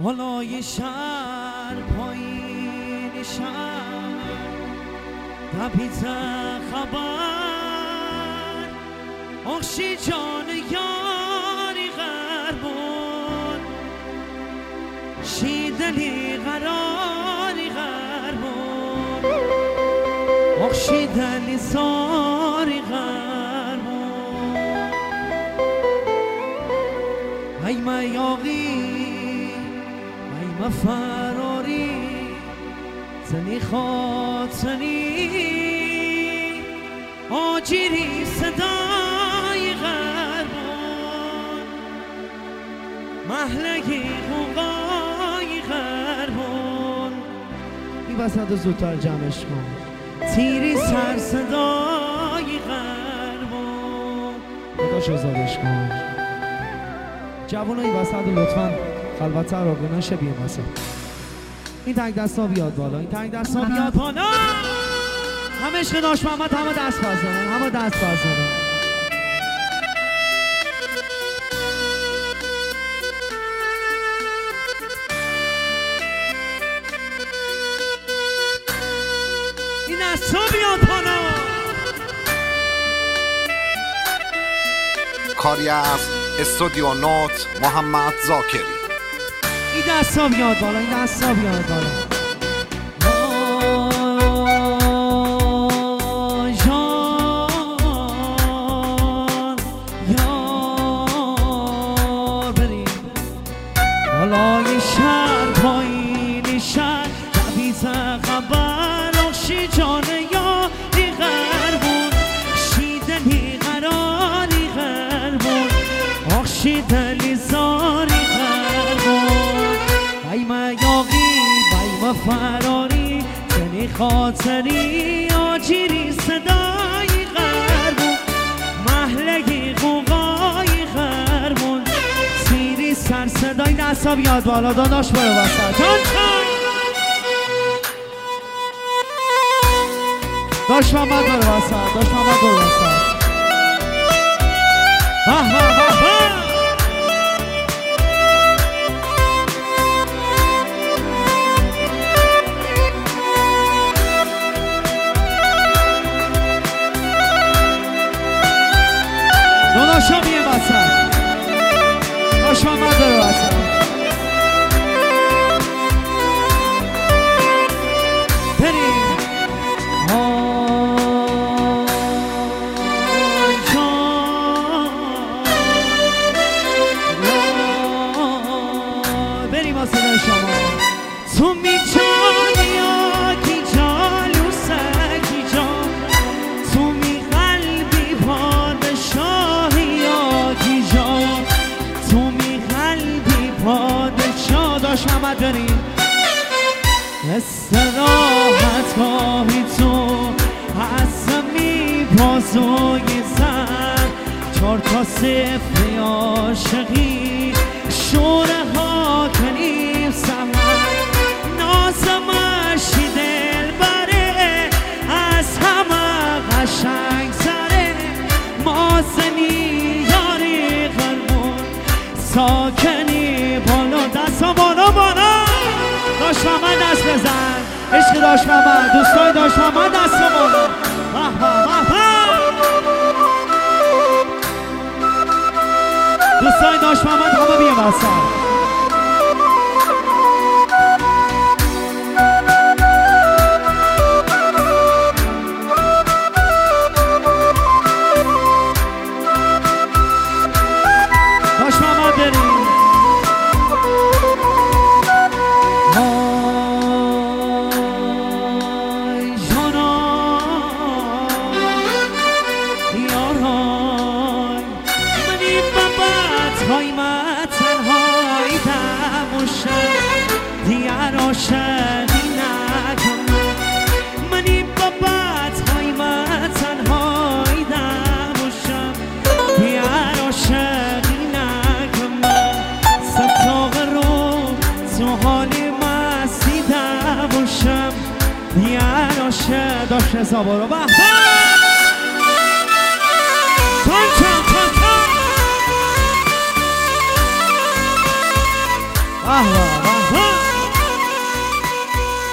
بالای شهر پایین شهر تپیت خبر اخشی جان یاری غربون شیدلی قراری غربون اخشی دلی زاری غربون ای میاقی ای مفراری زنی خاطنی آجیری صدای غربون محلگی غوغای غربون این وسط زودتر جمعش کن تیری سر صدای غربون خدا شزادش کن جوانای وسط لطفاً خلوت عراقی نشه بیم وسط این تنگ دستا بیاد بالا این تنگ دستا بیاد بالا همه عشق داشت محمد همه دست بزنن همه دست بزنن این دستا بیاد بالا کاری از استودیو نوت محمد زاکری این دستا بیاد بالا این دستا بیاد بالا بالای شهر پایین شهر تبیز خبر اخشی جان یاری غربون شیدلی قراری غربون اخشی دلی زاری غربون ای میاقی ای مفراری زنی خاطری آجیری صدای غربون محلگی غوغای غربون سر صدای دستا بیاد بالا داداش برو وسط داش محمد برو وسط داش محمد برو وسط داداشا بیه وسط داش محمد برو وسط بریم بریم از صدای شما تو می‌جانی یا کی جالوسه کی جان تو می قلبی پادشاهی یا کی جان تو می قلبی پادشاه داشت محمد بریم استراحت گاهی تو حسمی بازوی زن 4 تا 0 عاشقی شوره ها کنیم سمن نازمشی دل بره از همه قشنگ سره مازنی یاری غربون ساکنی بالا دستا بالا بالا داشت محمد دست بزن عشق داشت محمد دوستای داشت محمد دست بالا دوستای داشت محمد همه بیه وسط عاشقی نکن منی بابت های من تنهایی دموشم دیگر عاشقی نکن من ستاق رو تو حالی مستی دموشم دیگر عاشق داشت حسابا رو بحبه به